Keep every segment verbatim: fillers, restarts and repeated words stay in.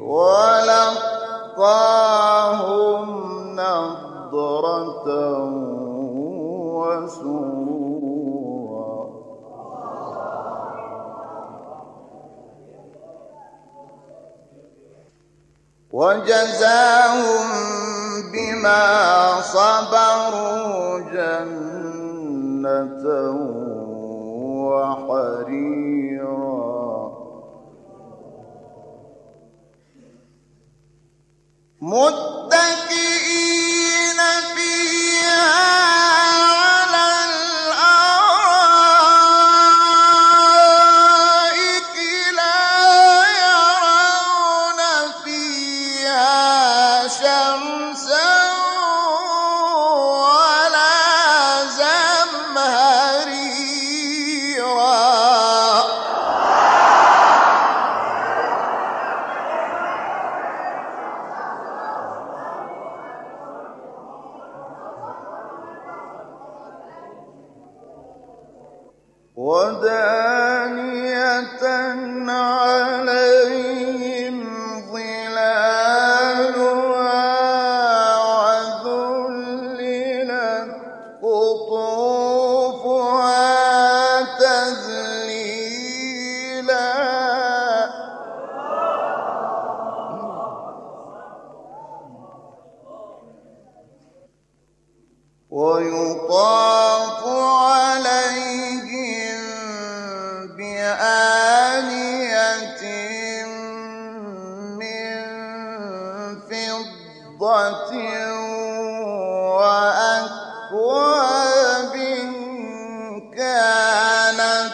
وَلَقَّاهُمْ نَضْرَةً وَسُرُورًا. وَجَزَاهُم بِمَا صَبَرُوا جَنَّةً وَحَرِيرًا. مُتَّكِئِينَ فِيهَا عَلَى الْأَرَائِكِ لَا يَرَوْنَ فِيهَا شَمْسًا وَلَا زَمْهَرِيرًا. وَدَانِيَةً عَلَيْهِمْ ظِلَالُهَا وَذُلِّلَتْ قُطُوفُهَا تَذْلِيلًا. وَيُطَافُ عَلَيْهِم بِآنِيَةٍ مِّن فِضَّةٍ وَأَكْوَابٍ كَانَتْ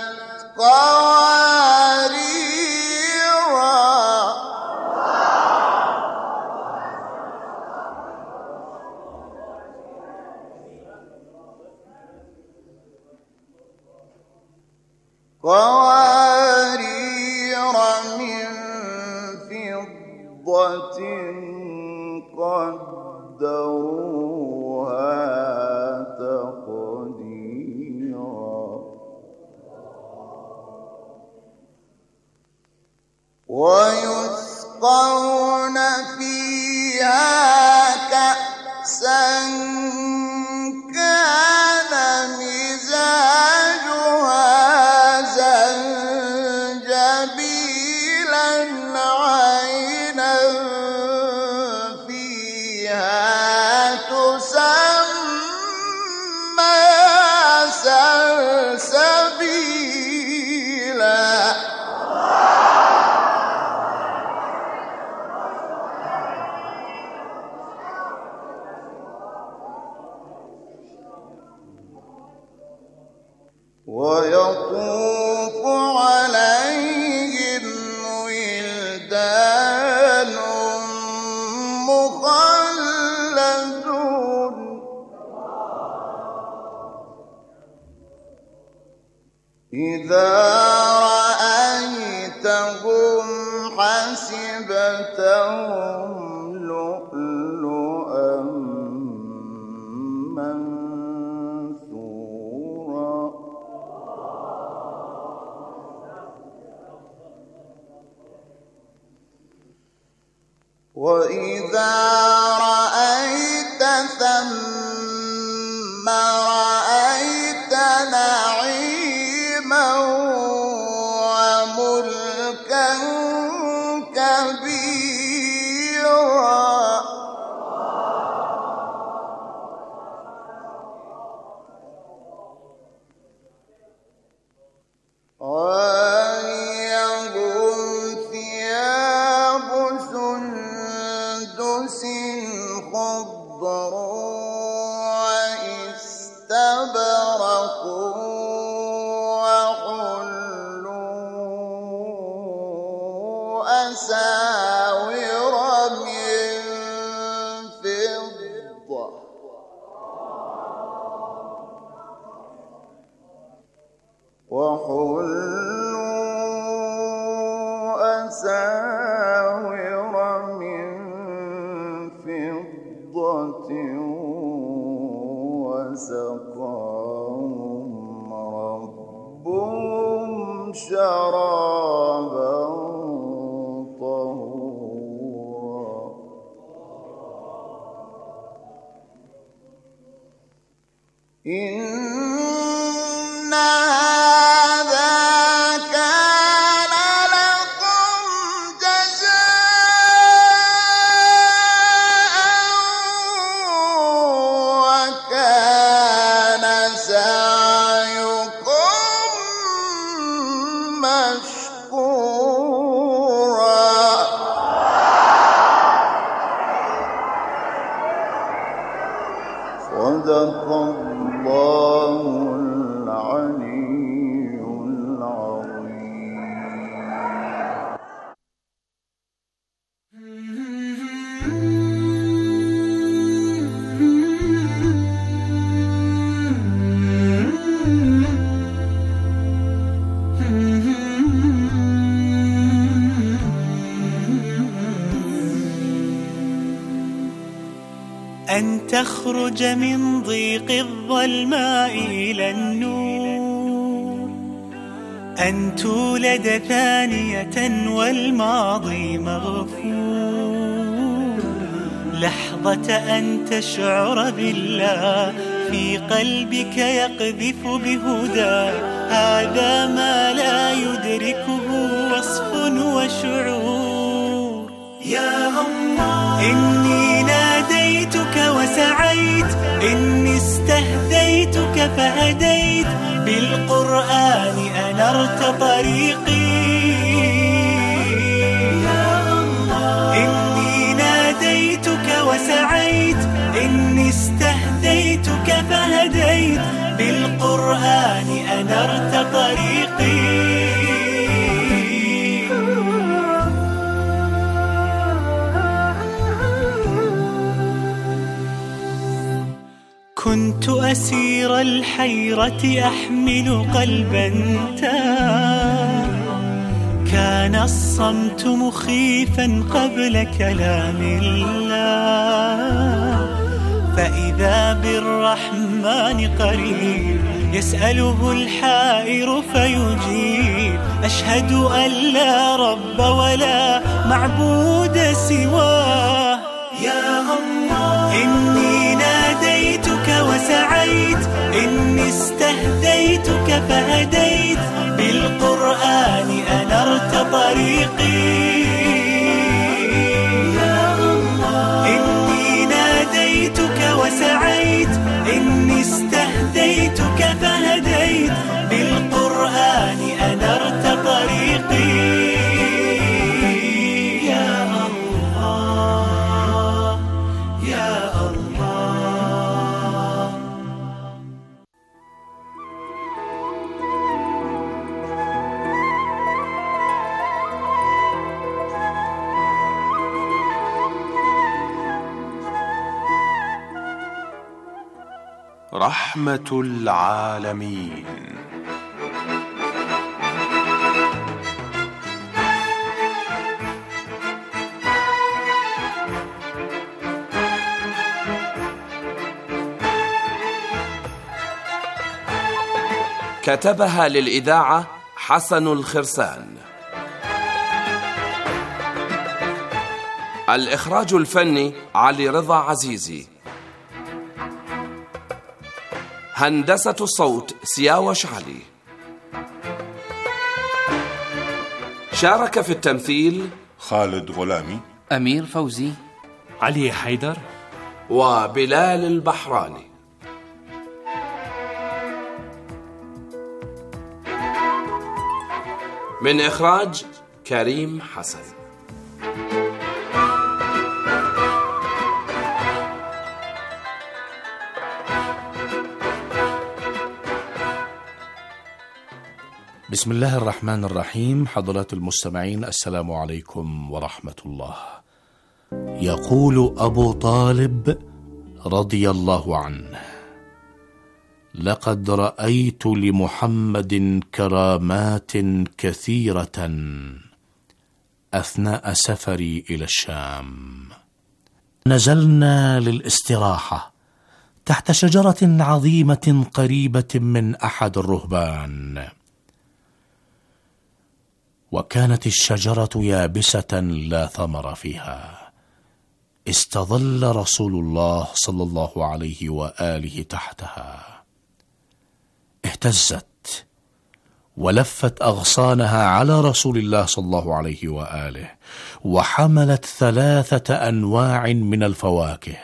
قَوَارِيرَا. قَوَارِيرَ مِن فِضَّةٍ قَدَّرُوهَا تَقْدِيرًا. وَيُسْقَوْنَ فِيهَا كَأْسًا كَانَ مِزَاجُهَا زَنجَبِيلًا عَيْنًا فِيهَا تُسَمَّىٰ سَلْسَبِيلًا. وَيَطُوفُ عَلَيْهِمْ وِلْدَانٌ مُّخَلَّدُونَ إِذَا رَأَيْتَهُمْ حَسِبْتَهُمْ لُؤْلُؤًا مَّنثُورًا. وَإِذَا رَأَيْتَ ثَمَّ رَأَيْتَ نَعِيمًا وَمُلْكًا كَبِيرًا. عَالِيَهُمْ ثِيَابُ سُندُسٍ إن هذا كان لكم جزاء وكان سعيكم مشكورا. صدق الله العلي أن تخرج من ضيق الظلماء إلى النور، أن تولد ثانية والماضي مغفور، لحظة أن تشعر بالله في قلبك يقذف بهدى، هذا ما لا يدركه وصف وشعور. يا الله إني ناديتك وسعيت، إني استهديتك فهديت، بالقرآن أنرت طريقي. يا الله إني ناديتك وسعيت، إني استهديتك فهديت، بالقرآن أنرت طريقي. كنت أسير الحيرة أحمل قلبا تاه، كان الصمت مخيفا قبل كلام الله، فإذا بالرحمن قريب يسأله الحائر فيجيب، أشهد أن لا رب ولا معبود سواه. يا الله إني ناديتك وسعيت، إني استهديتك فهديت، بالقرآن أنرت طريقي. يا الله إني ناديتك وسعيت، إني استهديتك فهديت، بالقرآن أنرت طريقي. يا الله يا الله. رحمة العالمين. كتبها للإذاعة حسن الخرسان. الإخراج الفني علي رضا عزيزي. هندسة الصوت سياوش علي. شارك في التمثيل خالد غلامي، أمير فوزي، علي حيدر، وبلال البحراني. من إخراج كريم حسن. بسم الله الرحمن الرحيم. حضرات المستمعين، السلام عليكم ورحمة الله. يقول أبو طالب رضي الله عنه: لقد رأيت لمحمد كرامات كثيرة أثناء سفري إلى الشام. نزلنا للاستراحة تحت شجرة عظيمة قريبة من أحد الرهبان، وكانت الشجرة يابسة لا ثمر فيها. استظل رسول الله صلى الله عليه وآله تحتها. اهتزت ولفت أغصانها على رسول الله صلى الله عليه وآله، وحملت ثلاثة أنواع من الفواكه،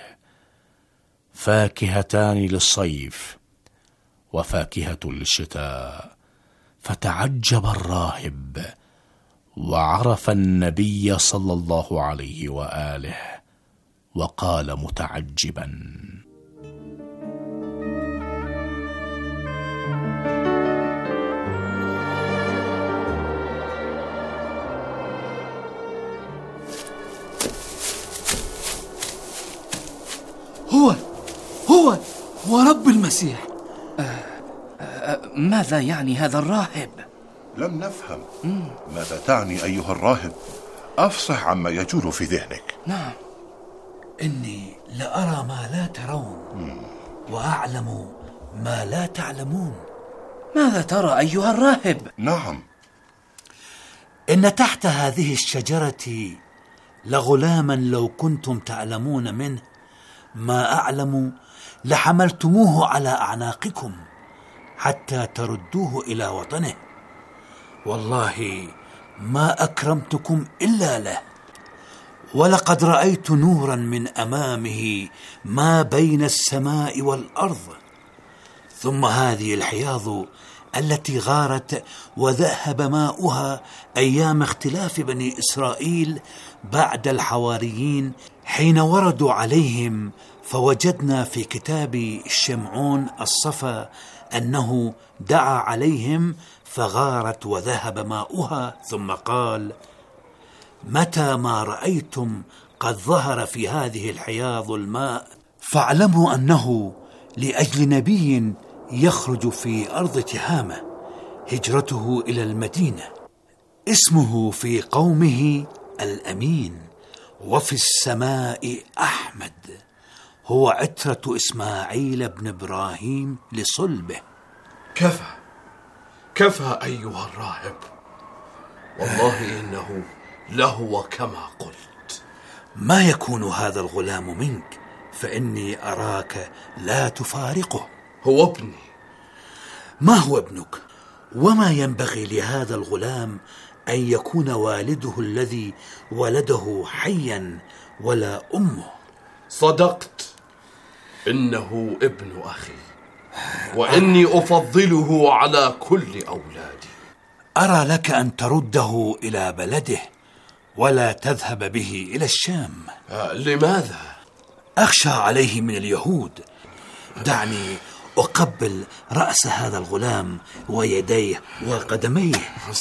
فاكهتان للصيف وفاكهة للشتاء. فتعجب الراهب وعرف النبي صلى الله عليه وآله، وقال متعجبا: هو هو ورب المسيح. أه أه ماذا يعني هذا الراهب؟ لم نفهم. ماذا تعني أيها الراهب؟ أفصح عما يجول في ذهنك. نعم، إني لأرى ما لا ترون وأعلم ما لا تعلمون. ماذا ترى أيها الراهب؟ نعم، إن تحت هذه الشجرة لغلاما لو كنتم تعلمون منه ما أعلم لحملتموه على أعناقكم حتى تردوه إلى وطنه، والله ما أكرمتكم إلا له، ولقد رأيت نورا من أمامه ما بين السماء والأرض. ثم هذه الحياض التي غارت وذهب ماؤها أيام اختلاف بني إسرائيل بعد الحواريين حين وردوا عليهم، فوجدنا في كتاب شمعون الصفا أنه دعا عليهم فغارت وذهب ماؤها، ثم قال: متى ما رأيتم قد ظهر في هذه الحياض الماء فاعلموا أنه لأجل نبي يخرج في أرض تهامة هجرته إلى المدينة، اسمه في قومه الأمين وفي السماء أحمد، هو عترة إسماعيل بن إبراهيم لصلبه. كفى كفى أيها الراهب، والله إنه لهو كما قلت. ما يكون هذا الغلام منك، فإني أراك لا تفارقه. هو ابني. ما هو ابنك؟ وما ينبغي لهذا الغلام أن يكون والده الذي ولده حيا ولا أمه. صدقت، إنه ابن أخي، وإني أفضله على كل أولادي. أرى لك أن ترده إلى بلده ولا تذهب به إلى الشام. أه لماذا؟ أخشى عليه من اليهود. دعني أقبل رأس هذا الغلام ويديه وقدميه.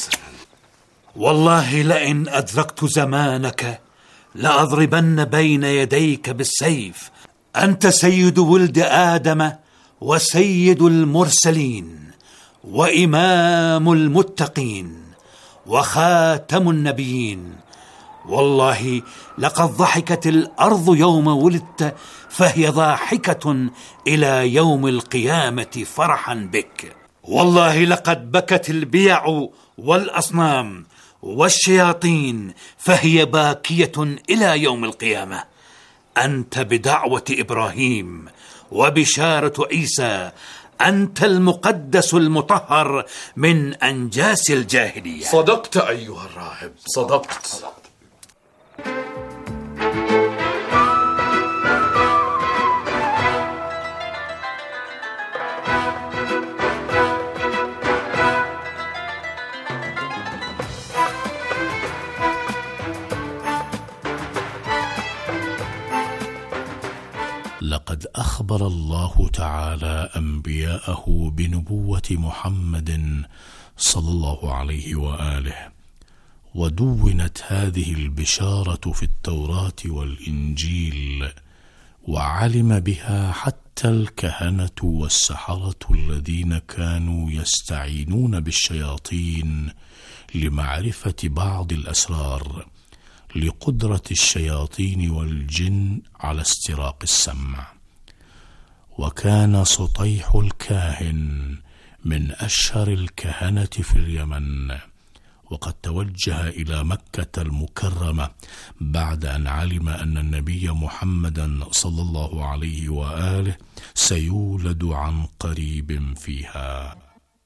والله لئن أدركت زمانك لأضربن بين يديك بالسيف. أنت سيد ولد آدم وسيد المرسلين وإمام المتقين وخاتم النبيين. والله لقد ضحكت الأرض يوم ولدت، فهي ضاحكة إلى يوم القيامة فرحا بك. والله لقد بكت البيع والأصنام والشياطين، فهي باكية إلى يوم القيامة. أنت بدعوة إبراهيم وبشارة عيسى، أنت المقدس المطهر من أنجاس الجاهلية. صدقت أيها الراهب، صدقت. لقد أخبر الله تعالى أنبياءه بنبوة محمد صلى الله عليه وآله، ودونت هذه البشارة في التوراة والإنجيل، وعلم بها حتى الكهنة والسحرة الذين كانوا يستعينون بالشياطين لمعرفة بعض الأسرار، لقدرة الشياطين والجن على استراق السمع. وكان سطيح الكاهن من أشهر الكهنة في اليمن، وقد توجه إلى مكة المكرمة بعد أن علم أن النبي محمدا صلى الله عليه وآله سيولد عن قريب فيها.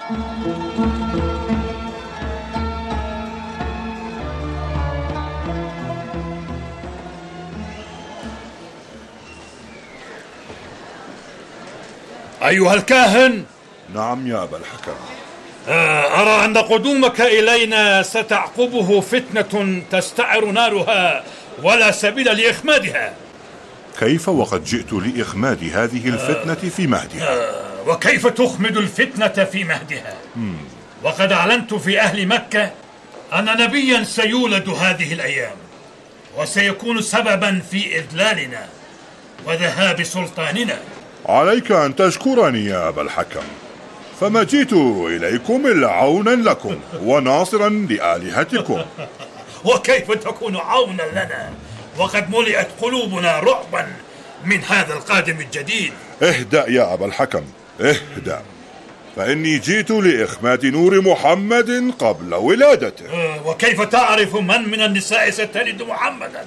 أيها الكاهن. نعم يا أبا الحكم. أرى أن قدومك إلينا ستعقبه فتنة تستعر نارها ولا سبيل لإخمادها. كيف وقد جئت لإخماد هذه الفتنة في مهدها؟ وكيف تخمد الفتنة في مهدها؟ وقد أعلنت في أهل مكة أن نبيا سيولد هذه الأيام وسيكون سببا في إذلالنا وذهاب سلطاننا. عليك أن تشكرني يا أبا الحكم، فما جئت إليكم إلا عونا لكم وناصرا لآلهتكم. وكيف تكون عونا لنا وقد ملئت قلوبنا رعبا من هذا القادم الجديد؟ اهدأ يا أبا الحكم، اهدأ، فإني جئت لإخماد نور محمد قبل ولادته. أه وكيف تعرف من من النساء ستلد محمدا؟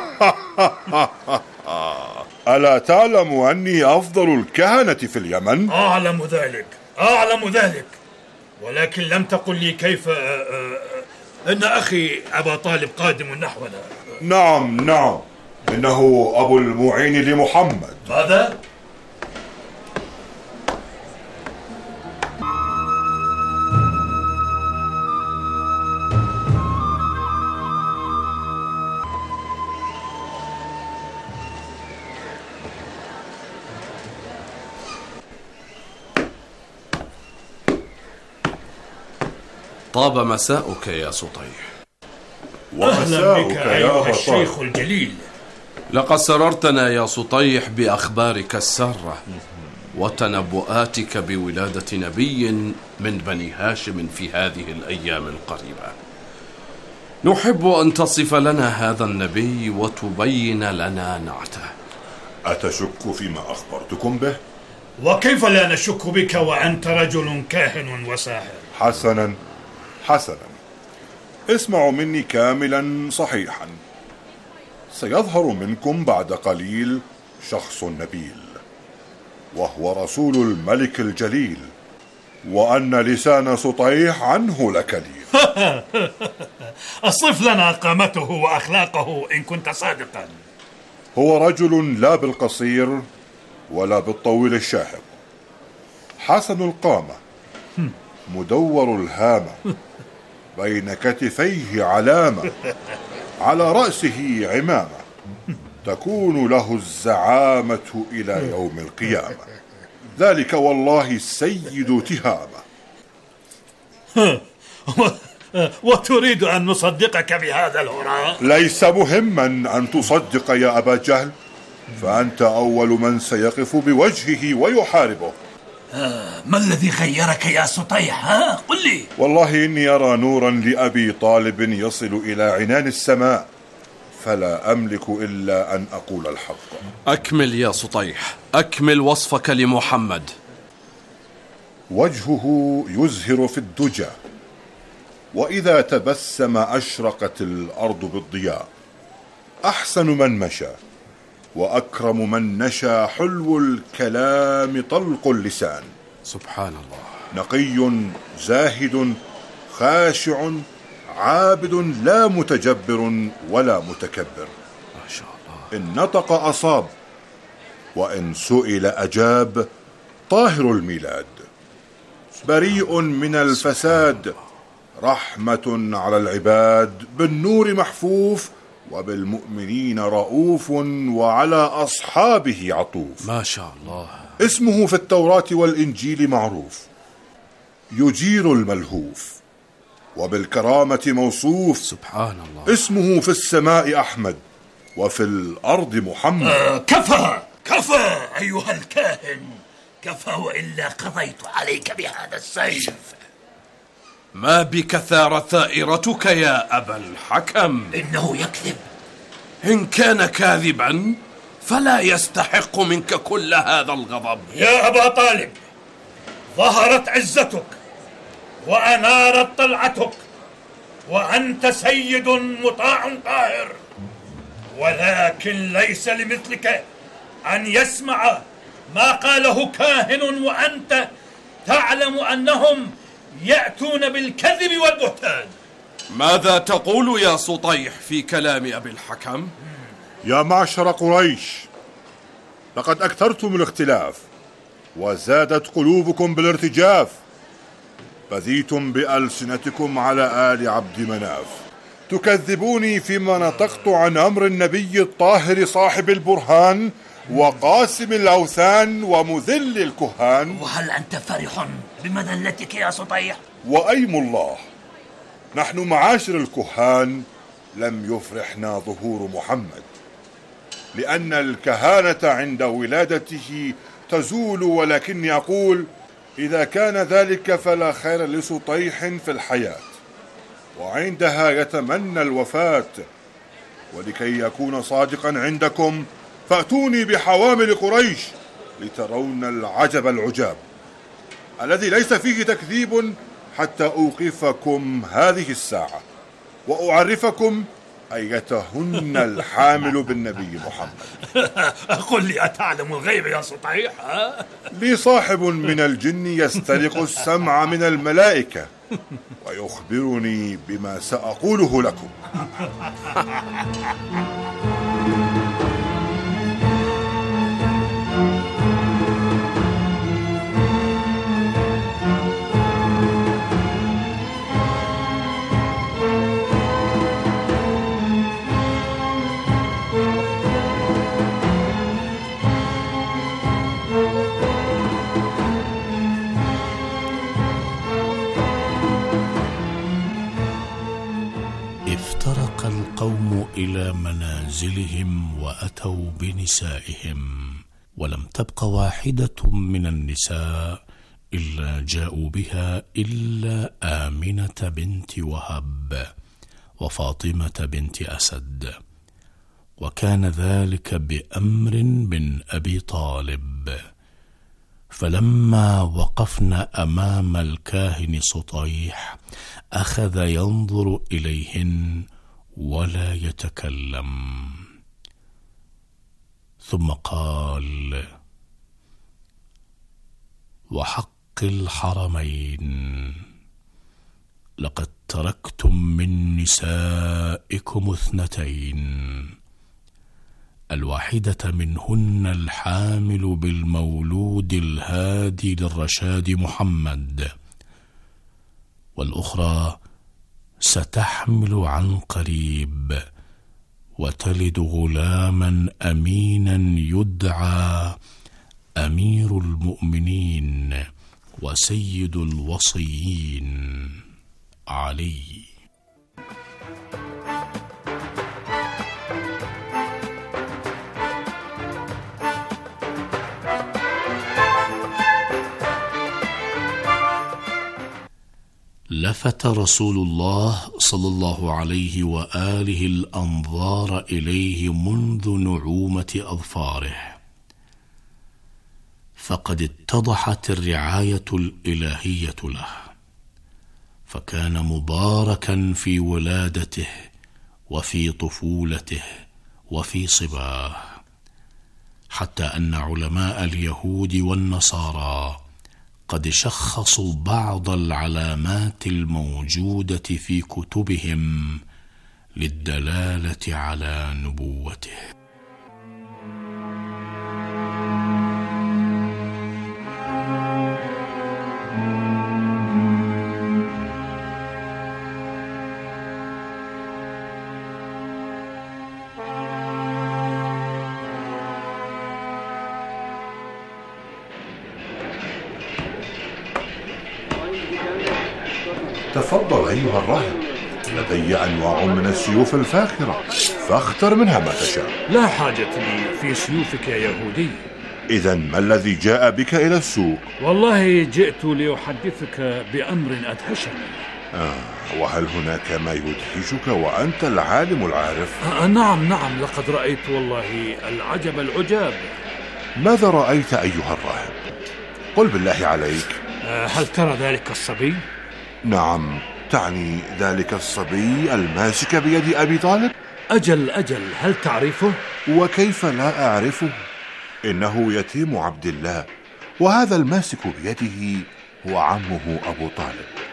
ألا تعلم أني أفضل الكهنة في اليمن؟ أعلم ذلك، أعلم ذلك، ولكن لم تقل لي كيف أه أه إن أخي أبا طالب قادم نحونا. نعم نعم، إنه أبو المعين لمحمد. ماذا؟ طاب مساؤك يا سطيح. أهلا بك أيها الشيخ الجليل. لقد سررتنا يا سطيح بأخبارك السارة وتنبؤاتك بولادة نبي من بني هاشم في هذه الأيام القريبة. نحب أن تصف لنا هذا النبي وتبين لنا نعته. أتشك فيما أخبرتكم به؟ وكيف لا نشك بك وأنت رجل كاهن وساحر؟ حسنا حسنا، اسمعوا مني كاملا صحيحا. سيظهر منكم بعد قليل شخص نبيل، وهو رسول الملك الجليل، وأن لسان سطيح عنه لكليل. أصف لنا قامته وأخلاقه إن كنت صادقا. هو رجل لا بالقصير ولا بالطويل الشاهق، حسن القامة، مدور الهامة، بين كتفيه علامة، على رأسه عمامة، تكون له الزعامة إلى يوم القيامة. ذلك والله السيد تهامة. وتريد أن نصدقك بهذا الهراء؟ ليس مهما أن تصدق يا أبا جهل، فأنت أول من سيقف بوجهه ويحاربه. آه ما الذي غيرك يا سطيح؟ ها قل لي. والله إني أرى نورا لأبي طالب يصل إلى عنان السماء، فلا أملك إلا أن أقول الحق. أكمل يا سطيح، أكمل وصفك لمحمد. وجهه يزهر في الدجى، وإذا تبسم أشرقت الأرض بالضياء. أحسن من مشى وأكرم من نشى، حلو الكلام طلق اللسان. سبحان الله. نقي زاهد خاشع عابد، لا متجبر ولا متكبر. ما شاء الله. إن نطق أصاب وإن سئل أجاب. طاهر الميلاد، بريء من الفساد، رحمة على العباد، بالنور محفوف، وبالمؤمنين رؤوف، وعلى أصحابه عطوف. ما شاء الله. اسمه في التوراة والإنجيل معروف، يجير الملهوف، وبالكرامة موصوف. سبحان الله. اسمه في السماء أحمد، وفي الأرض محمد. آه كفى كفى أيها الكاهن، كفى، وإلا قضيت عليك بهذا السيف. ما بك ثار ثائرتك يا أبا الحكم؟ إنه يكذب. إن كان كاذبا فلا يستحق منك كل هذا الغضب. يا أبا طالب، ظهرت عزتك وأنارت طلعتك، وأنت سيد مطاع طاهر، ولكن ليس لمثلك أن يسمع ما قاله كاهن وأنت تعلم أنهم يأتون بالكذب والبهتان. ماذا تقول يا سطيح في كلام أبي الحكم؟ يا معشر قريش، لقد أكثرتم الاختلاف وزادت قلوبكم بالارتجاف، بذيتم بألسنتكم على آل عبد مناف، تكذبوني فيما نطقت عن أمر النبي الطاهر صاحب البرهان وقاسم الأوثان ومذل الكهان. وهل أنت فرح بمذلتك يا سطيح؟ وأيم الله، نحن معاشر الكهان لم يفرحنا ظهور محمد، لأن الكهانة عند ولادته تزول، ولكني أقول إذا كان ذلك فلا خير لسطيح في الحياة، وعندها يتمنى الوفاة. ولكي يكون صادقا عندكم فأتوني بحوامل قريش لترون العجب العجاب الذي ليس فيه تكذيب، حتى أوقفكم هذه الساعة وأعرفكم أيتهن الحامل بالنبي محمد. قل لي، أتعلم الغيب يا سطيح؟ لي صاحب من الجن يسترق السمع من الملائكة ويخبرني بما سأقوله لكم. افترق القوم إلى منازلهم وأتوا بنسائهم، ولم تبق واحدة من النساء إلا جاءوا بها إلا آمنة بنت وهب وفاطمة بنت أسد، وكان ذلك بأمر من أبي طالب. فلما وقفنا أمام الكاهن سطيح أخذ ينظر إليهن ولا يتكلم، ثم قال: وحق الحرمين، لقد تركتم من نسائكم اثنتين، الواحدة منهن الحامل بالمولود الهادي للرشاد محمد، والأخرى ستحمل عن قريب وتلد غلاما أمينا يدعى أمير المؤمنين وسيد الوصيين علي. لفت رسول الله صلى الله عليه وآله الأنظار إليه منذ نعومة أظفاره، فقد اتضحت الرعاية الإلهية له، فكان مباركا في ولادته وفي طفولته وفي صباه، حتى أن علماء اليهود والنصارى قد شخصوا بعض العلامات الموجودة في كتبهم للدلالة على نبوته. تفضل أيها الراهب، لدي أنواع من السيوف الفاخرة، فاختر منها ما تشاء. لا حاجة لي في سيوفك يا يهودي. إذن ما الذي جاء بك إلى السوق؟ والله جئت لأحدثك بأمر أدهشني. آه، وهل هناك ما يدهشك وأنت العالم العارف؟ آه نعم نعم، لقد رأيت والله العجب العجاب. ماذا رأيت أيها الراهب؟ قل بالله عليك. آه هل ترى ذلك الصبي؟ نعم، تعني ذلك الصبي الماسك بيد أبي طالب؟ أجل أجل، هل تعرفه؟ وكيف لا أعرفه؟ إنه يتيم عبد الله، وهذا الماسك بيده هو عمه أبو طالب.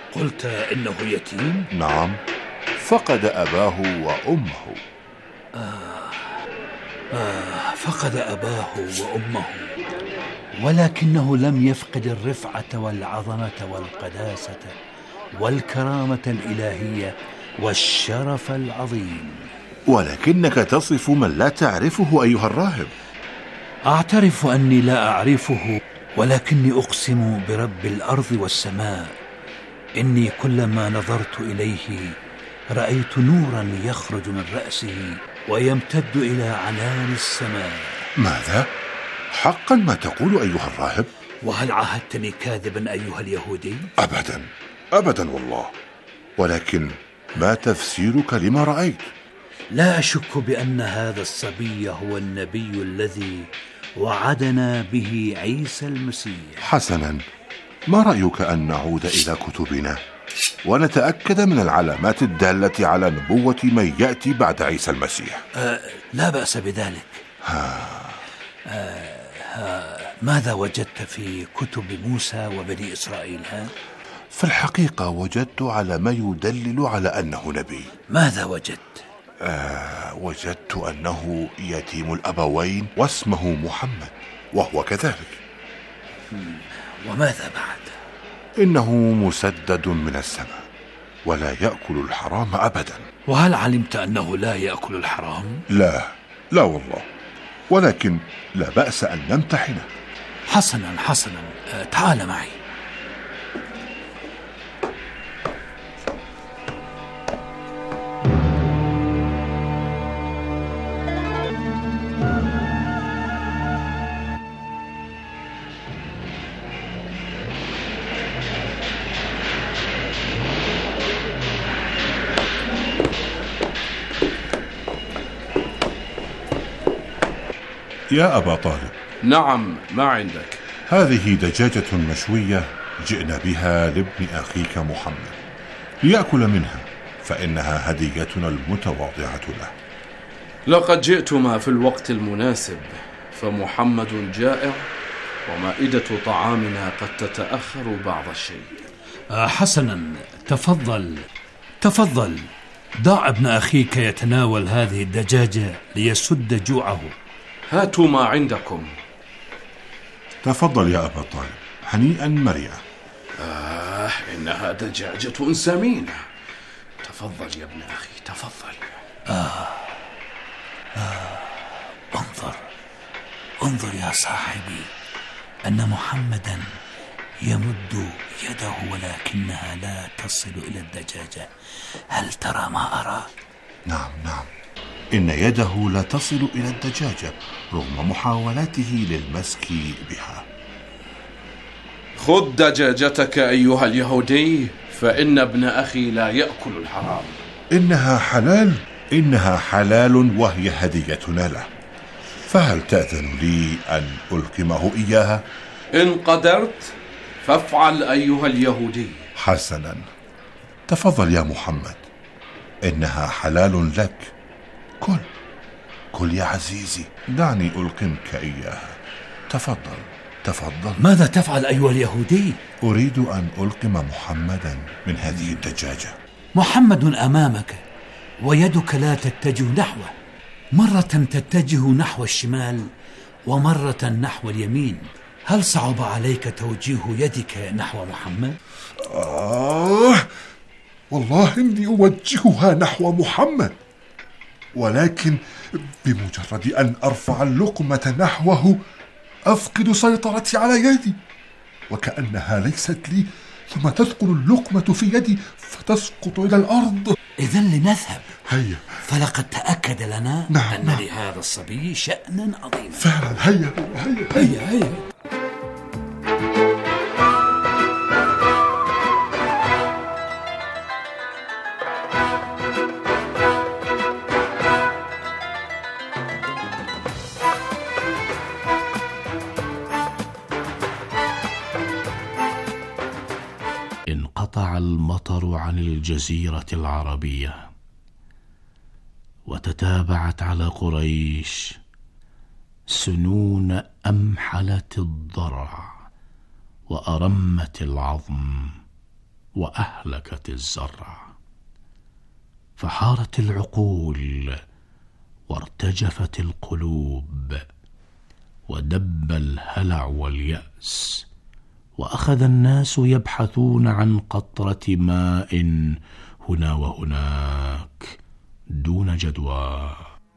قلت إنه يتيم؟ نعم، فقد أباه وأمه. آه آه فقد أباه وأمه، ولكنه لم يفقد الرفعة والعظمة والقداسة والكرامة الإلهية والشرف العظيم. ولكنك تصف من لا تعرفه أيها الراهب. أعترف أني لا أعرفه، ولكني أقسم برب الأرض والسماء إني كلما نظرت إليه رأيت نورا يخرج من رأسه ويمتد إلى عنان السماء. ماذا؟ حقا ما تقول أيها الراهب؟ وهل عاهدتني كاذبا أيها اليهودي؟ أبدا أبدا والله، ولكن ما تفسيرك لما رأيت؟ لا أشك بأن هذا الصبي هو النبي الذي وعدنا به عيسى المسيح. حسنا، ما رأيك أن نعود إلى كتبنا ونتأكد من العلامات الدالة على نبوة من يأتي بعد عيسى المسيح؟ أه لا بأس بذلك. ها. أه ها ماذا وجدت في كتب موسى وبني إسرائيل؟ ها؟ في الحقيقة وجدت على ما يدلل على أنه نبي. ماذا وجدت؟ آه وجدت أنه يتيم الأبوين واسمه محمد، وهو كذلك. وماذا بعد؟ إنه مسدد من السماء ولا يأكل الحرام أبدا. وهل علمت أنه لا يأكل الحرام؟ لا لا والله، ولكن لا بأس أن نمتحنه. حسنا حسنا، أه تعال معي. يا أبا طالب. نعم، ما عندك؟ هذه دجاجة مشوية جئنا بها لابن أخيك محمد ليأكل منها، فإنها هديتنا المتواضعة له. لقد جئتما في الوقت المناسب، فمحمد جائع ومائدة طعامنا قد تتأخر بعض الشيء. آه حسنا، تفضل تفضل، دع ابن أخيك يتناول هذه الدجاجة ليسد جوعه. هاتوا ما عندكم. تفضل يا أبا طالب، هنيئا مريئا. آه إنها دجاجة سمينة. تفضل يا ابن أخي، تفضل. آه آه انظر انظر يا صاحبي، أن محمدا يمد يده ولكنها لا تصل إلى الدجاجة. هل ترى ما أرى؟ نعم نعم، إن يده لا تصل إلى الدجاجة رغم محاولاته للمسك بها. خذ دجاجتك أيها اليهودي، فإن ابن أخي لا يأكل الحرام. إنها حلال إنها حلال وهي هديتنا له، فهل تأذن لي أن ألقمه إياها؟ إن قدرت فافعل أيها اليهودي. حسنا، تفضل يا محمد، إنها حلال لك. كل كل يا عزيزي، دعني ألقمك إياها. تفضل تفضل. ماذا تفعل أيها اليهودي؟ أريد أن ألقم محمدا من هذه الدجاجة. محمد أمامك ويدك لا تتجه نحوه، مرة تتجه نحو الشمال ومرة نحو اليمين. هل صعب عليك توجيه يدك نحو محمد؟ آه والله إني أوجهها نحو محمد، ولكن بمجرد أن أرفع اللقمة نحوه أفقد سيطرتي على يدي، وكأنها ليست لي، ثم تثقل اللقمة في يدي فتسقط إلى الأرض. إذن لنذهب. هيا، فلقد تأكد لنا نعم أن نعم. لهذا الصبي شأنا عظيما. فعلا، هيا هيا هيا هيا. انقطع المطر عن الجزيرة العربية، وتتابعت على قريش سنون أمحلت الضرع وأرمت العظم وأهلكت الزرع، فحارت العقول وارتجفت القلوب ودب الهلع واليأس، وأخذ الناس يبحثون عن قطرة ماء هنا وهناك دون جدوى.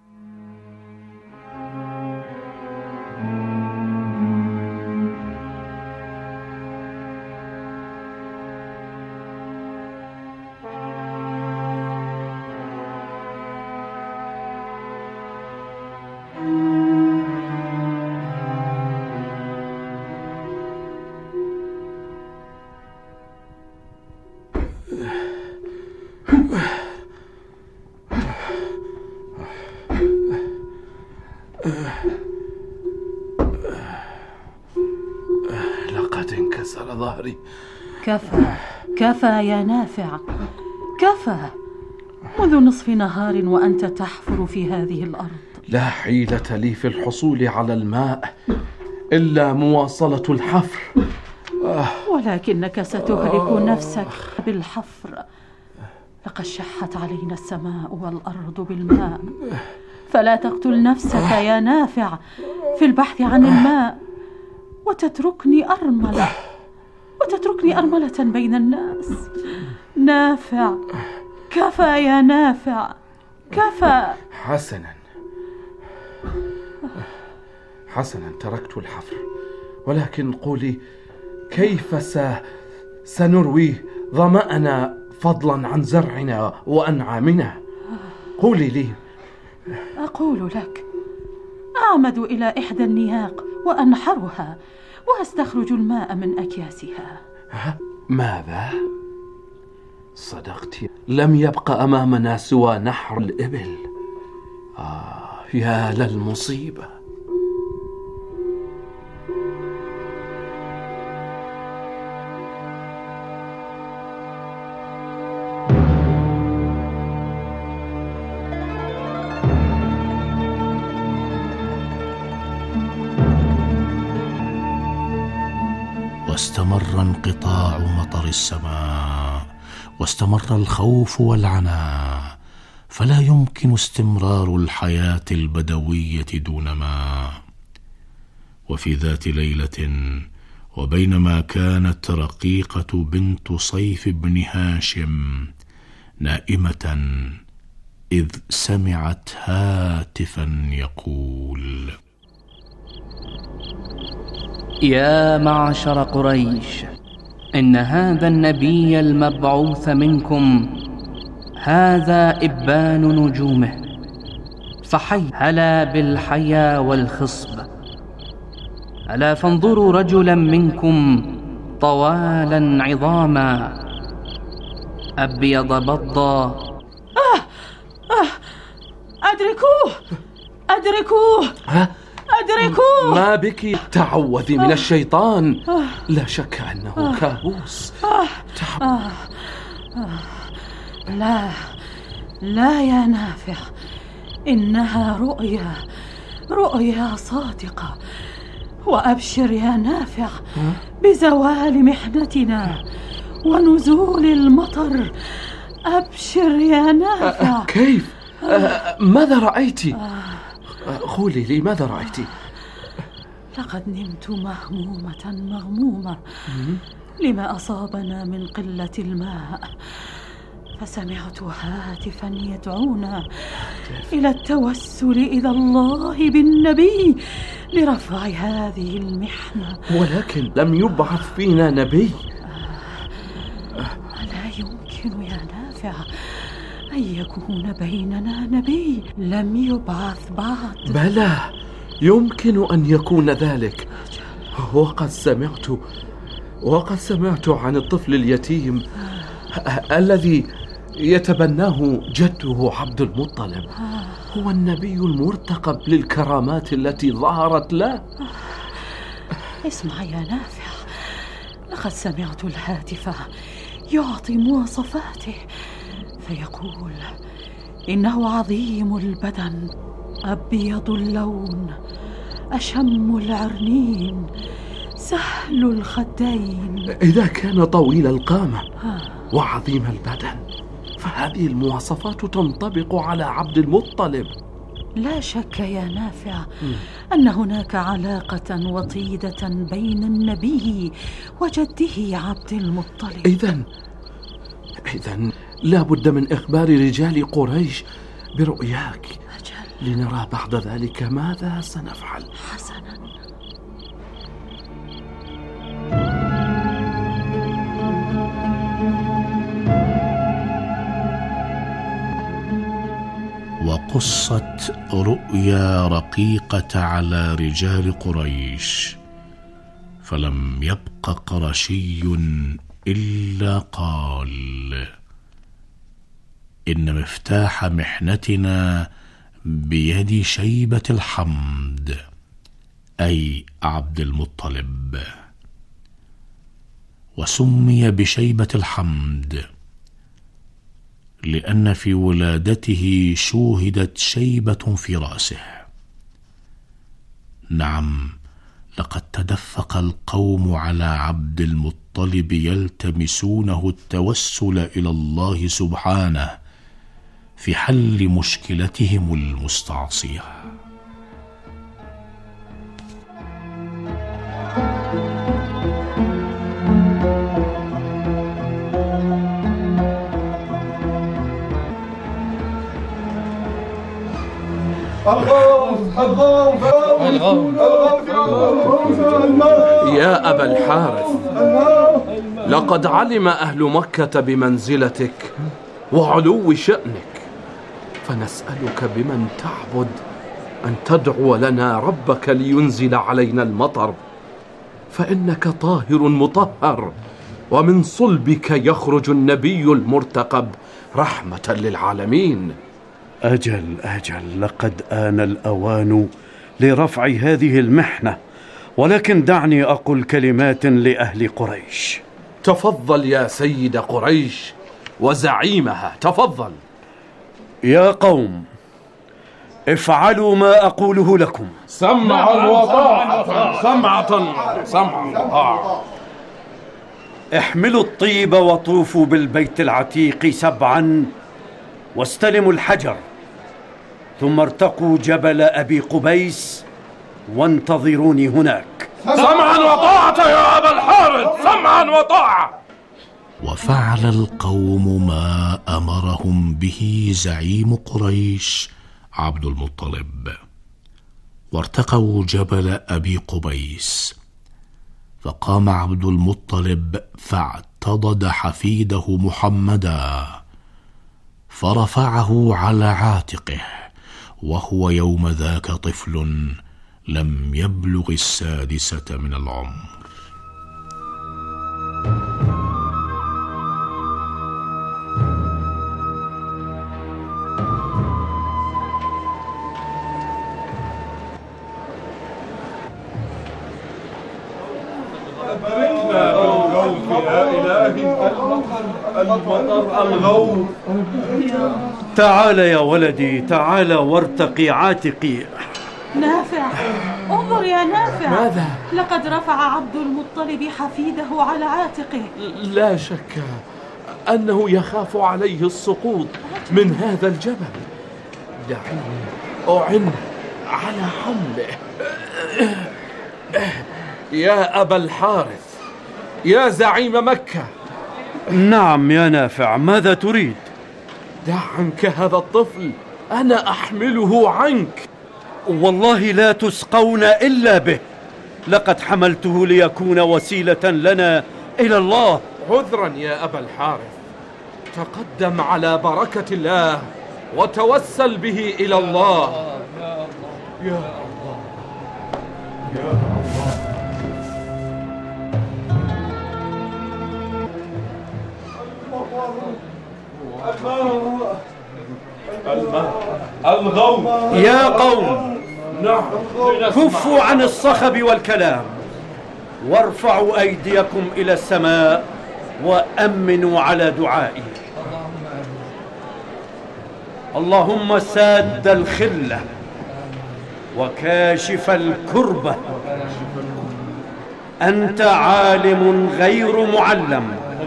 لقد انكسر ظهري. كفى كفى يا نافع، كفى. منذ نصف نهار وأنت تحفر في هذه الأرض. لا حيلة لي في الحصول على الماء إلا مواصلة الحفر. آه. ولكنك ستهلك نفسك بالحفر. لقد شحت علينا السماء والأرض بالماء، فلا تقتل نفسك يا نافع في البحث عن الماء وتتركني أرملة وتتركني أرملة بين الناس. نافع، كفى يا نافع، كفى. حسنا حسنا، تركت الحفر، ولكن قولي كيف س... سنروي ظمأنا فضلا عن زرعنا وأنعامنا؟ قولي لي. أقول لك، أعمد إلى إحدى النياق وأنحرها وأستخرج الماء من أكياسها. ماذا؟ صدقت، لم يبق أمامنا سوى نحر الإبل. آه يا للمصيبة. واستمر انقطاع مطر السماء، واستمر الخوف والعناء، فلا يمكن استمرار الحياة البدوية دون ماء. وفي ذات ليلة، وبينما كانت رقيقة بنت صيف بن هاشم نائمة، إذ سمعت هاتفا يقول: يا معشر قريش، إن هذا النبي المبعوث منكم هذا إبان نجومه، فحي هلا بالحيا والخصب. ألا فانظروا رجلا منكم طوالا عظاما أبيض بضا. آه آه أدركوه أدركوه أدركوه. ما بك؟ تعوذي من الشيطان، لا شك أنه كابوس. لا لا يا نافع، إنها رؤيا رؤيا صادقة. وأبشر يا نافع بزوال محنتنا ونزول المطر. أبشر يا نافع. كيف؟ ماذا رأيت؟ قولي لي، ماذا رأيت؟ لقد نمت مهمومة مغمومة لما أصابنا من قلة الماء، فسمعت هاتفا يدعونا إلى التوسل إلى الله بالنبي لرفع هذه المحنة. ولكن لم يبعث فينا نبي. ألا يمكن يا نافع أن يكون بيننا نبي لم يبعث بعد؟ بلى، يمكن أن يكون ذلك. وقد سمعت وقد سمعت عن الطفل اليتيم الذي يتبناه جده عبد المطلب. هو النبي المرتقب للكرامات التي ظهرت له. اسمع يا نافع، لقد سمعت الهاتف يعطي مواصفاته، فيقول إنه عظيم البدن، أبيض اللون، أشم العرنين، سهل الخدين. إذا كان طويل القامة وعظيم البدن فهذه المواصفات تنطبق على عبد المطلب. لا شك يا نافع أن هناك علاقة وطيدة بين النبي وجده عبد المطلب. إذن إذن لا بد من إخبار رجال قريش برؤياك. أجل. لنرى بعد ذلك ماذا سنفعل. حسنا. وقصت رؤيا رقيقة على رجال قريش، فلم يبق قرشي إلا قال: إن مفتاح محنتنا بيد شيبة الحمد، أي عبد المطلب. وسمي بشيبة الحمد لأن في ولادته شوهدت شيبة في رأسه. نعم، لقد تدفق القوم على عبد المطلب يلتمسونه التوسل إلى الله سبحانه في حل مشكلتهم المستعصية. الغوث الغوث يا أبا الحارث، لقد علم أهل مكة بمنزلتك وعلو شأنك، فنسألك بمن تعبد أن تدعو لنا ربك لينزل علينا المطر، فإنك طاهر مطهر، ومن صلبك يخرج النبي المرتقب رحمة للعالمين. أجل أجل، لقد آن الأوان لرفع هذه المحنة، ولكن دعني أقول كلمات لأهل قريش. تفضل يا سيد قريش وزعيمها، تفضل. يا قوم، افعلوا ما أقوله لكم. سمعا وطاعة، سمعة سمعا وطاعة. احملوا الطيب وطوفوا بالبيت العتيق سبعا، واستلموا الحجر، ثم ارتقوا جبل أبي قبيس وانتظروني هناك. سمعا وطاعة يا أبا الحارث، سمعا وطاعة. وفعل القوم ما أمرهم به زعيم قريش عبد المطلب، وارتقوا جبل أبي قبيس، فقام عبد المطلب فاعتضد حفيده محمدا، فرفعه على عاتقه، وهو يوم ذاك طفل لم يبلغ السادسة من العمر. المطر الغوث. تعال يا ولدي، تعال وارتقي عاتقي. نافع، انظر يا نافع. ماذا؟ لقد رفع عبد المطلب حفيده على عاتقه. لا شك أنه يخاف عليه السقوط من هذا الجبل. دعني أعن على حمله. يا أبا الحارث، يا زعيم مكة. نعم يا نافع، ماذا تريد؟ دع عنك هذا الطفل، أنا أحمله عنك. والله لا تسقون إلا به، لقد حملته ليكون وسيلة لنا إلى الله. عذرا يا أبا الحارث، تقدم على بركة الله وتوسل به إلى الله. يا الله يا الله يا الله. الماء الغوث. يا قوم، كفوا عن الصخب والكلام، وارفعوا أيديكم إلى السماء وأمنوا على دعائي. اللهم ساد الخلة وكاشف الكربة أنت عالم غير معلم،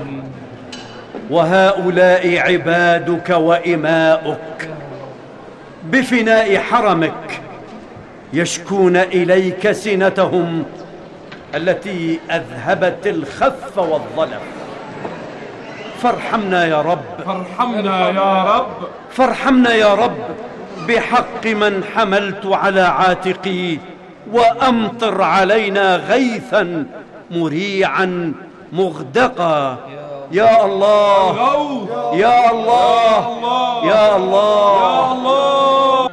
وهؤلاء عبادك وإماؤك بفناء حرمك يشكون إليك سنتهم التي أذهبت الخف والظلم. فارحمنا يا رب، فارحمنا يا رب، فارحمنا يا رب بحق من حملت على عاتقي، وأمطر علينا غيثا مريعا مغدقا. يا الله يا الله يا الله.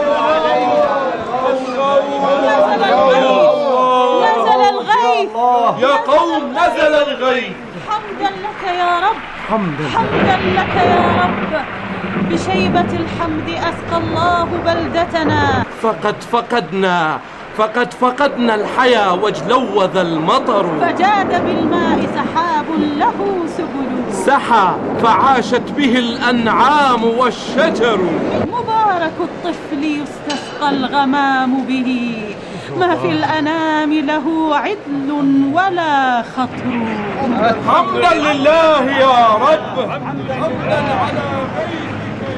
نزل الغيث يا قوم، نزل الغيث. حمدا لك يا رب، حمدا حمدا لك يا رب. بشيبة الحمد أسقى الله بلدتنا. فقد فقدنا فقد فقدنا الحياة واجلوذ المطر، فجاد بالماء سحاب له سبل، سحى فعاشت به الأنعام والشجر. مبارك الطفل يستسقى الغمام به، ما في الأنام له عدل ولا خطر. حمدا لله يا رب، حمدا على غيرك.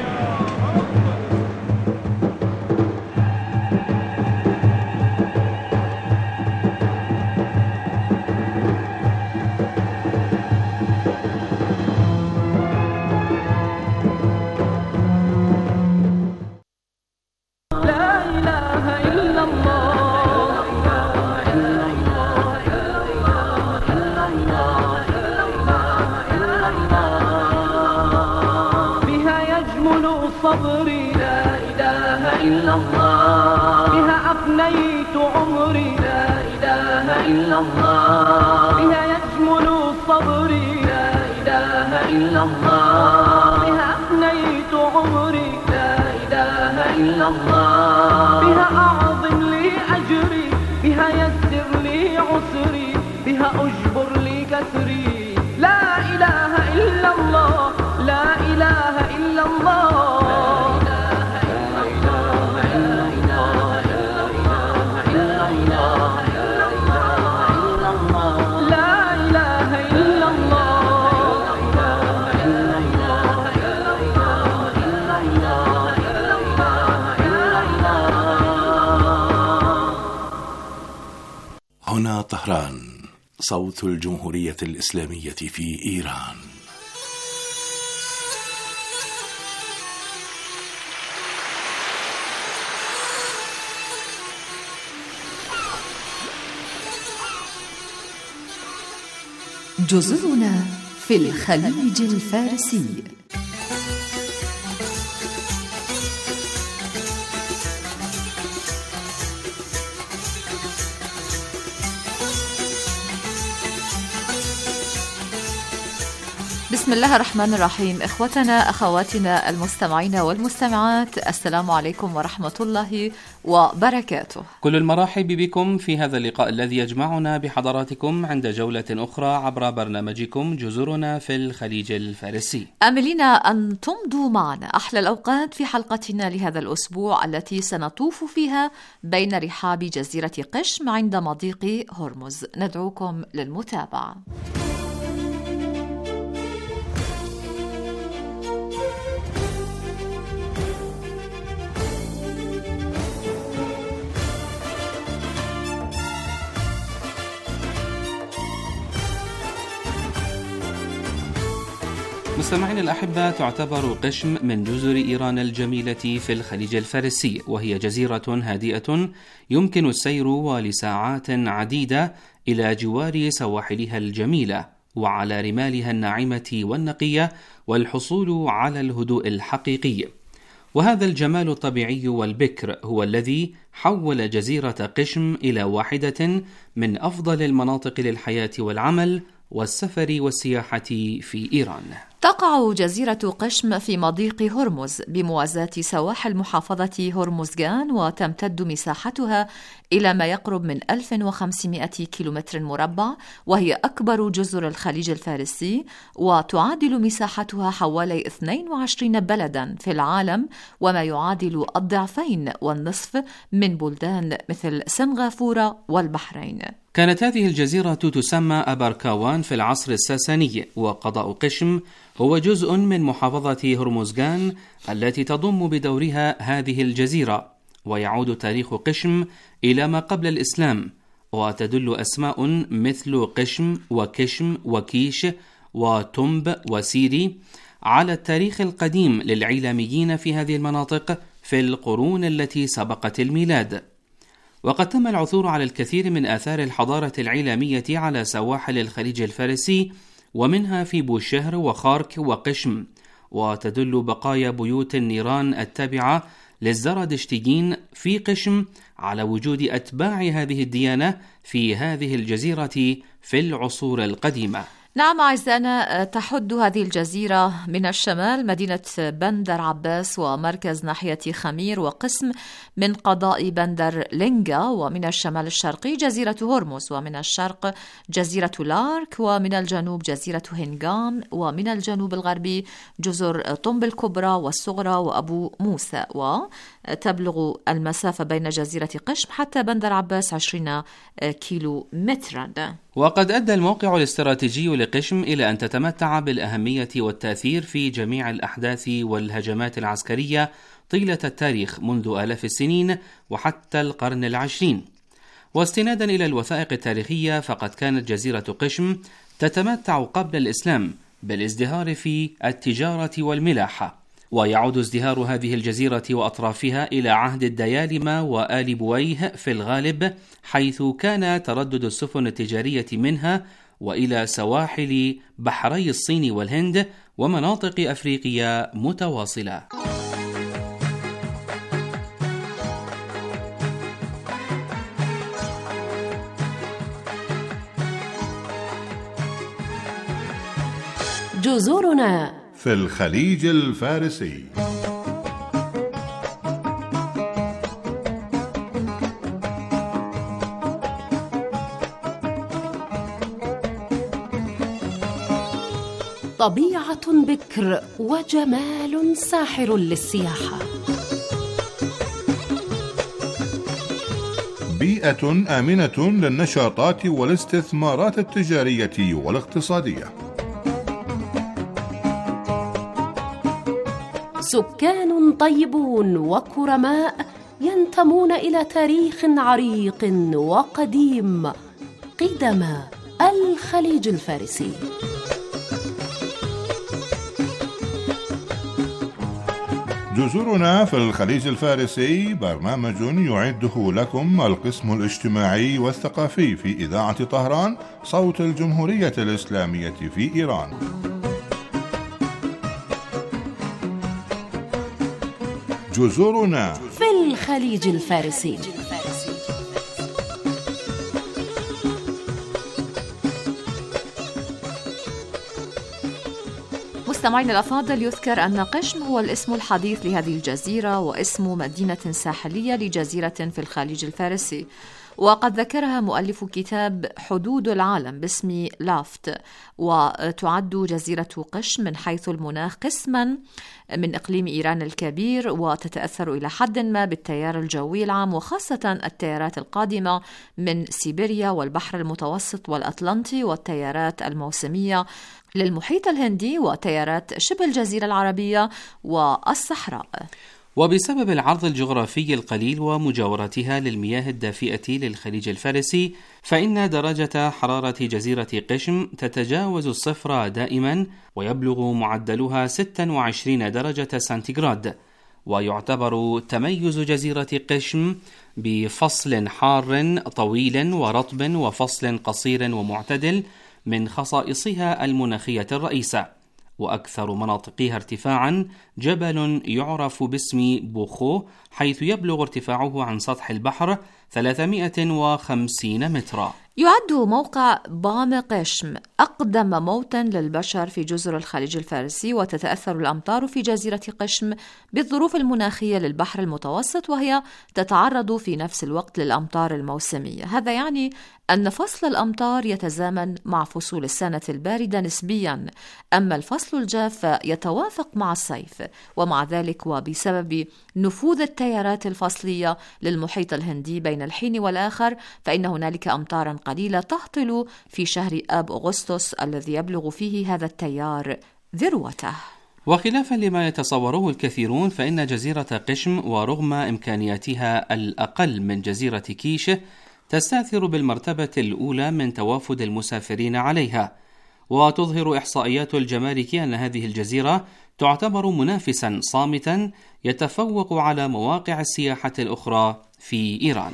صبري، لا إله إلا الله. بها أفنيت عمري، لا إله إلا الله. بها يجمل صبري، لا إله إلا الله. بها أفنيت عمري، لا إله إلا الله. بها أعظم لي أجري، بها يسر لي عسري، بها أجبر لي كسري. لا إله إلا الله، لا إله إلا الله. هنا طهران، صوت الجمهورية الإسلامية في إيران. جزرنا في الخليج الفارسي. بسم الله الرحمن الرحيم. إخوتنا أخواتنا المستمعين والمستمعات، السلام عليكم ورحمة الله وبركاته. كل المرحب بكم في هذا اللقاء الذي يجمعنا بحضراتكم عند جولة أخرى عبر برنامجكم جزرنا في الخليج الفارسي، آملين أن تمضوا معنا أحلى الأوقات في حلقتنا لهذا الأسبوع التي سنطوف فيها بين رحاب جزيرة قشم عند مضيق هرمز. ندعوكم للمتابعة. مستمعين الأحبة، تعتبر قشم من جزر إيران الجميلة في الخليج الفارسي، وهي جزيرة هادئة يمكن السير ولساعات عديدة إلى جوار سواحلها الجميلة وعلى رمالها الناعمة والنقية والحصول على الهدوء الحقيقي. وهذا الجمال الطبيعي والبكر هو الذي حول جزيرة قشم إلى واحدة من أفضل المناطق للحياة والعمل والسفر والسياحة في إيران. تقع جزيرة قشم في مضيق هرمز بموازاة سواحل محافظة هرمزغان، وتمتد مساحتها إلى ما يقرب من ألف وخمسمائة كيلومتر مربع، وهي أكبر جزر الخليج الفارسي، وتعادل مساحتها حوالي اثنين وعشرين بلدا في العالم، وما يعادل الضعفين والنصف من بلدان مثل سنغافورة والبحرين. كانت هذه الجزيرة تسمى أبركاوان في العصر الساساني، وقضاء قشم هو جزء من محافظة هرمزغان التي تضم بدورها هذه الجزيرة. ويعود تاريخ قشم إلى ما قبل الإسلام، وتدل أسماء مثل قشم وكشم وكيش وتنب وسيري على التاريخ القديم للعيلاميين في هذه المناطق في القرون التي سبقت الميلاد. وقد تم العثور على الكثير من آثار الحضارة العيلامية على سواحل الخليج الفارسي، ومنها في بوشهر وخارك وقشم، وتدل بقايا بيوت النيران التابعة للزرادشتيين في قشم على وجود أتباع هذه الديانة في هذه الجزيرة في العصور القديمة. نعم أعزائنا، تحد هذه الجزيرة من الشمال مدينة بندر عباس ومركز ناحية خمير وقسم من قضاء بندر لينجا، ومن الشمال الشرقي جزيرة هرمز، ومن الشرق جزيرة لارك، ومن الجنوب جزيرة هنغام، ومن الجنوب الغربي جزر طنب الكبرى والصغرى وأبو موسى. وتبلغ المسافة بين جزيرة قشم حتى بندر عباس عشرين كيلو مترا. وقد أدى الموقع الاستراتيجي لقشم إلى أن تتمتع بالأهمية والتأثير في جميع الأحداث والهجمات العسكرية طيلة التاريخ منذ آلاف السنين وحتى القرن العشرين. واستنادا إلى الوثائق التاريخية، فقد كانت جزيرة قشم تتمتع قبل الإسلام بالازدهار في التجارة والملاحة. ويعود ازدهار هذه الجزيرة وأطرافها إلى عهد الديالمة وآل بويه في الغالب، حيث كان تردد السفن التجارية منها وإلى سواحل بحري الصين والهند ومناطق أفريقيا متواصلة. جزرنا في الخليج الفارسي. طبيعة بكر وجمال ساحر للسياحة. بيئة آمنة للنشاطات والاستثمارات التجارية والاقتصادية. سكان طيبون وكرماء ينتمون إلى تاريخ عريق وقديم قدم الخليج الفارسي. جزرنا في الخليج الفارسي برنامج يعده لكم القسم الاجتماعي والثقافي في إذاعة طهران صوت الجمهورية الإسلامية في إيران. جزرنا في الخليج الفارسي. مستمعينا الأفاضل، يذكر أن قشم هو الاسم الحديث لهذه الجزيرة واسم مدينة ساحلية لجزيرة في الخليج الفارسي، وقد ذكرها مؤلف كتاب حدود العالم باسم لافت. وتعد جزيرة قشم من حيث المناخ قسما من إقليم إيران الكبير، وتتأثر إلى حد ما بالتيار الجوي العام، وخاصة التيارات القادمة من سيبيريا والبحر المتوسط والأطلنطي، والتيارات الموسمية للمحيط الهندي، وتيارات شبه الجزيرة العربية والصحراء. وبسبب العرض الجغرافي القليل ومجاورتها للمياه الدافئة للخليج الفارسي، فإن درجة حرارة جزيرة قشم تتجاوز الصفر دائما، ويبلغ معدلها ستة وعشرين درجة سنتيغراد. ويعتبر تميز جزيرة قشم بفصل حار طويل ورطب وفصل قصير ومعتدل من خصائصها المناخية الرئيسة. وأكثر مناطقها ارتفاعا جبل يعرف باسم بوخو، حيث يبلغ ارتفاعه عن سطح البحر ثلاثمائة وخمسين مترا. يعد موقع بام قشم أقدم موطن للبشر في جزر الخليج الفارسي، وتتأثر الأمطار في جزيرة قشم بالظروف المناخية للبحر المتوسط، وهي تتعرض في نفس الوقت للأمطار الموسمية. هذا يعني أن فصل الأمطار يتزامن مع فصول السنة الباردة نسبيا، أما الفصل الجاف يتوافق مع الصيف. ومع ذلك وبسبب نفوذ التيارات الفصلية للمحيط الهندي بين الحين والآخر، فإن هنالك أمطارا قليلة تهطل في شهر آب أغسطس الذي يبلغ فيه هذا التيار ذروته. وخلافا لما يتصوره الكثيرون، فإن جزيرة قشم ورغم إمكانياتها الأقل من جزيرة كيش تستأثر بالمرتبة الأولى من توافد المسافرين عليها. وتظهر إحصائيات الجمارك أن هذه الجزيرة تعتبر منافسا صامتا يتفوق على مواقع السياحة الأخرى في إيران.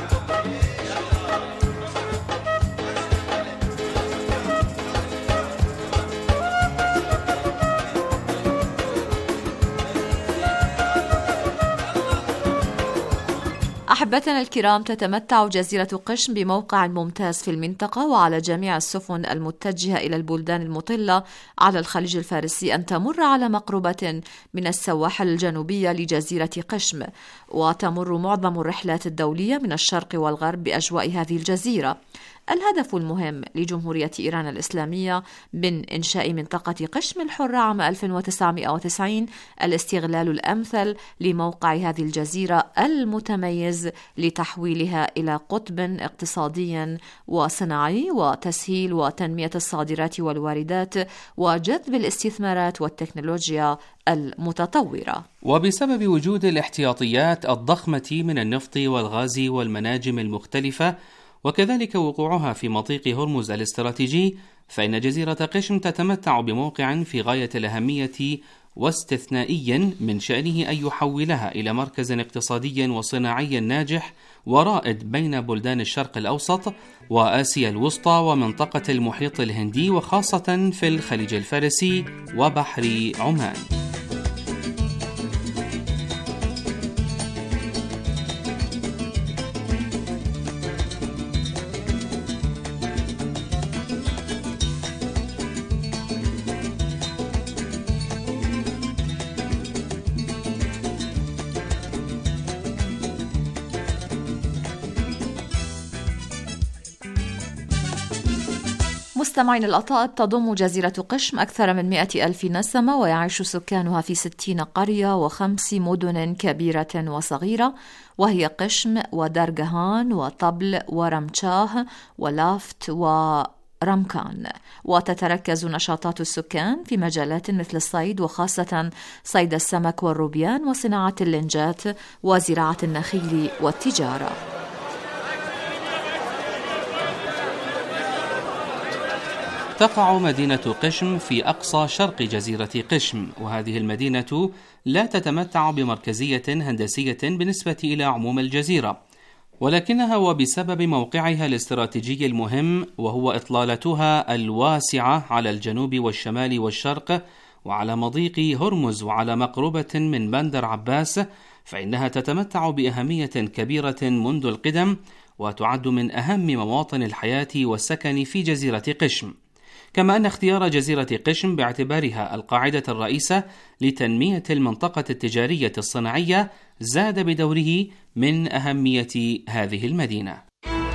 أحبتنا الكرام، تتمتع جزيرة قشم بموقع ممتاز في المنطقة، وعلى جميع السفن المتجهة إلى البلدان المطلة على الخليج الفارسي أن تمر على مقربة من السواحل الجنوبية لجزيرة قشم، وتمر معظم الرحلات الدولية من الشرق والغرب بأجواء هذه الجزيرة. الهدف المهم لجمهورية إيران الإسلامية من إنشاء منطقة قشم الحرة عام ألف وتسعمائة وتسعين الاستغلال الأمثل لموقع هذه الجزيرة المتميز لتحويلها إلى قطب اقتصادي وصناعي، وتسهيل وتنمية الصادرات والواردات، وجذب الاستثمارات والتكنولوجيا المتطورة. وبسبب وجود الاحتياطيات الضخمة من النفط والغاز والمناجم المختلفة، وكذلك وقوعها في مضيق هرمز الاستراتيجي، فإن جزيرة قشم تتمتع بموقع في غاية الأهمية واستثنائي من شأنه أن يحولها إلى مركز اقتصادي وصناعي ناجح ورائد بين بلدان الشرق الأوسط وآسيا الوسطى ومنطقة المحيط الهندي، وخاصة في الخليج الفارسي وبحر عمان. مستمعين الأطاء، تضم جزيرة قشم أكثر من مئة ألف نسمة، ويعيش سكانها في ستين قرية وخمس مدن كبيرة وصغيرة، وهي قشم ودرجهان وطبل ورمشاه ولافت ورمكان. وتتركز نشاطات السكان في مجالات مثل الصيد، وخاصة صيد السمك والروبيان، وصناعة اللنجات، وزراعة النخيل والتجارة. تقع مدينة قشم في أقصى شرق جزيرة قشم، وهذه المدينة لا تتمتع بمركزية هندسية بالنسبة إلى عموم الجزيرة، ولكنها وبسبب موقعها الاستراتيجي المهم وهو إطلالتها الواسعة على الجنوب والشمال والشرق وعلى مضيق هرمز وعلى مقربة من بندر عباس، فإنها تتمتع بأهمية كبيرة منذ القدم، وتعد من أهم مواطن الحياة والسكن في جزيرة قشم. كما أن اختيار جزيرة قشم باعتبارها القاعدة الرئيسة لتنمية المنطقة التجارية الصناعية زاد بدوره من أهمية هذه المدينة.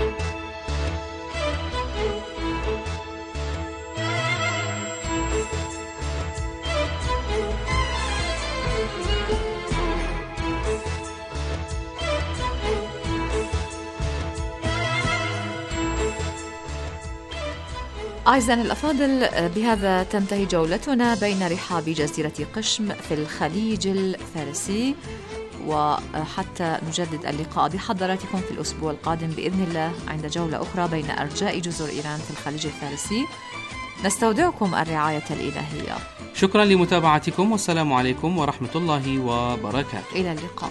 أعزائنا الأفاضل، بهذا تنتهي جولتنا بين رحاب جزيرة قشم في الخليج الفارسي، وحتى نجدد اللقاء بحضراتكم في الأسبوع القادم بإذن الله عند جولة أخرى بين أرجاء جزر إيران في الخليج الفارسي. نستودعكم الرعاية الإلهية. شكرا لمتابعتكم، والسلام عليكم ورحمة الله وبركاته. إلى اللقاء.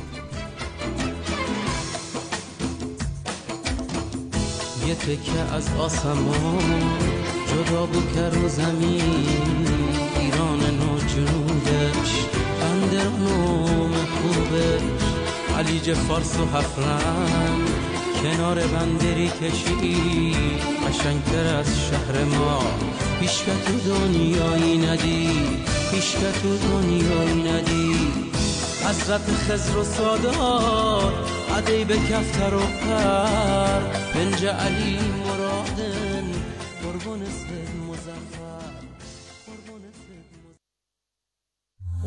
یه تکه از آسمان جدا بود که رو زمین ایران نو جنوبش بندران و محبوبش خلیج فارس و هفرن کنار بندری کشی قشنگتر از شهر ما هیچ که تو دنیایی ندید هیچ که تو دنیایی ندید حضرت خضر و سادات عدی به کفتر و پر بنج علی مرادن قربان سید مزفر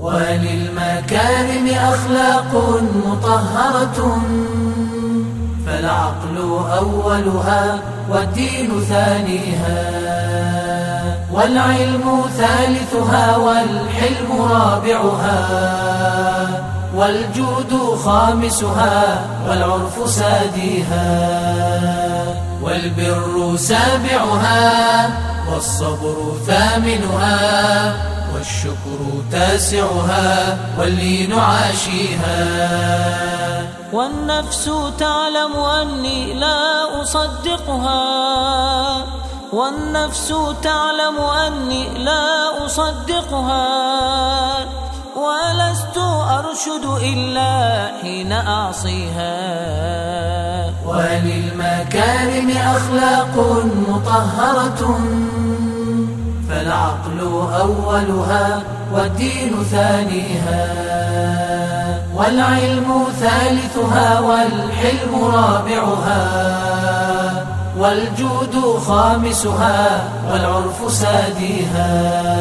وللمكارم أخلاق مطهرة فالعقل أولها والدين ثانيها، والعلم ثالثها والحلم رابعها، والجود خامسها والعرف ساديها، والبر سابعها والصبر ثامنها، والشكر تاسعها واللين عاشيها. والنفس تعلم أني لا أصدقها، والنفس تعلم أني لا أصدقها، ولست أرشد إلا حين أعصيها. وللمكارم أخلاق مطهرة، فالعقل أولها والدين ثانيها، والعلم ثالثها والحلم رابعها، والجود خامسها والعرف ساديها،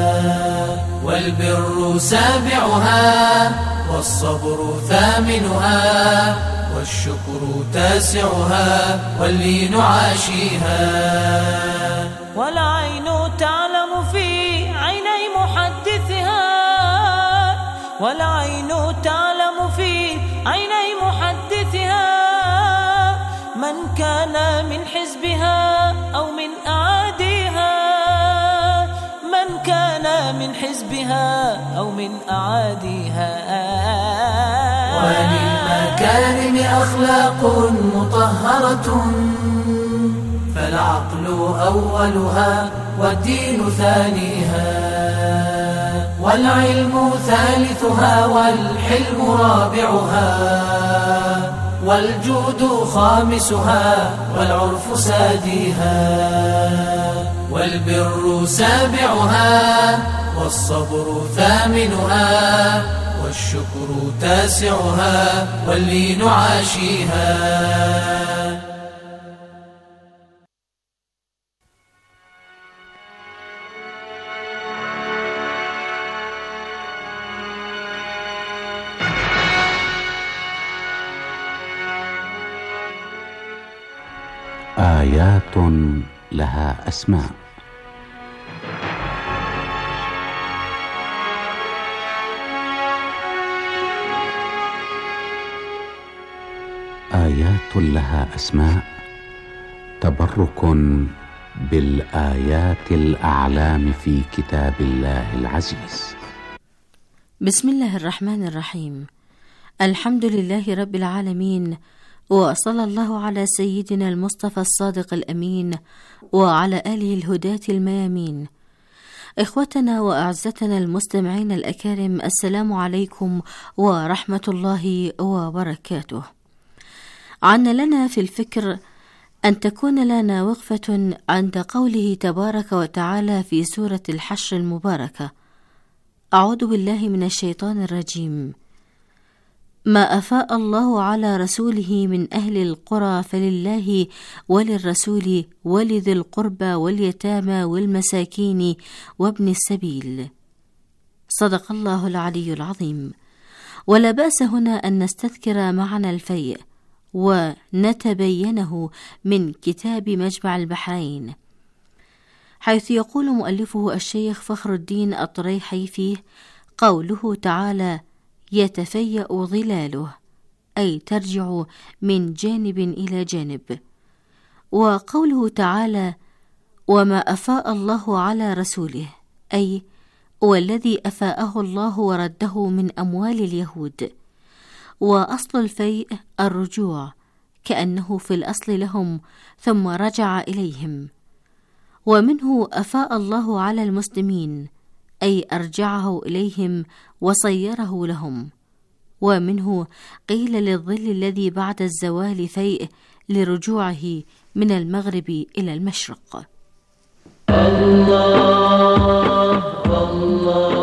والبر سابعها والصبر ثامنها، والشكر تاسعها واللين عاشيها. والعين تعلم في عيني محدثها، والعين تعلم في عيني محدثها، من كان من حزبها أو من أعاديها، من كان من حزبها أو من أعاديها. وللمكارم أخلاق مطهرة، فالعقل أولها والدين ثانيها، والعلم ثالثها والحلم رابعها، والجود خامسها والعرف ساديها، والبر سابعها والصبر ثامنها، والشكر تاسعها واللين عاشيها. آيات لها أسماء. آيات لها أسماء تبرك بالآيات الأعلام في كتاب الله العزيز. بسم الله الرحمن الرحيم. الحمد لله رب العالمين، وصلى الله على سيدنا المصطفى الصادق الأمين وعلى آله الهداة الميامين. إخوتنا وأعزتنا المستمعين الأكارم، السلام عليكم ورحمة الله وبركاته. عنا لنا في الفكر أن تكون لنا وقفة عند قوله تبارك وتعالى في سورة الحشر المباركة: أعوذ بالله من الشيطان الرجيم. ما أفاء الله على رسوله من أهل القرى فلله وللرسول ولذي القربى واليتامى والمساكين وابن السبيل. صدق الله العلي العظيم. ولا بأس هنا أن نستذكر معنى الفيء ونتبينه من كتاب مجمع البحرين، حيث يقول مؤلفه الشيخ فخر الدين الطريحي فيه قوله تعالى: يتفيأ ظلاله، أي ترجع من جانب إلى جانب. وقوله تعالى: وما أفاء الله على رسوله، أي والذي أفاءه الله ورده من أموال اليهود. وأصل الفيء الرجوع، كأنه في الأصل لهم ثم رجع إليهم. ومنه أفاء الله على المسلمين، أي أرجعه إليهم وصيره لهم. ومنه قيل للظل الذي بعد الزوال فيء لرجوعه من المغرب إلى المشرق. الله الله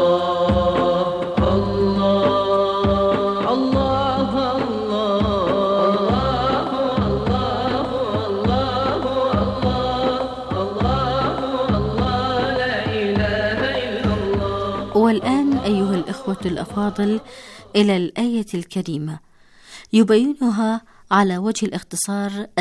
والآن أيها الإخوة الأفاضل إلى الآية الكريمة، يبينها على وجه الاختصار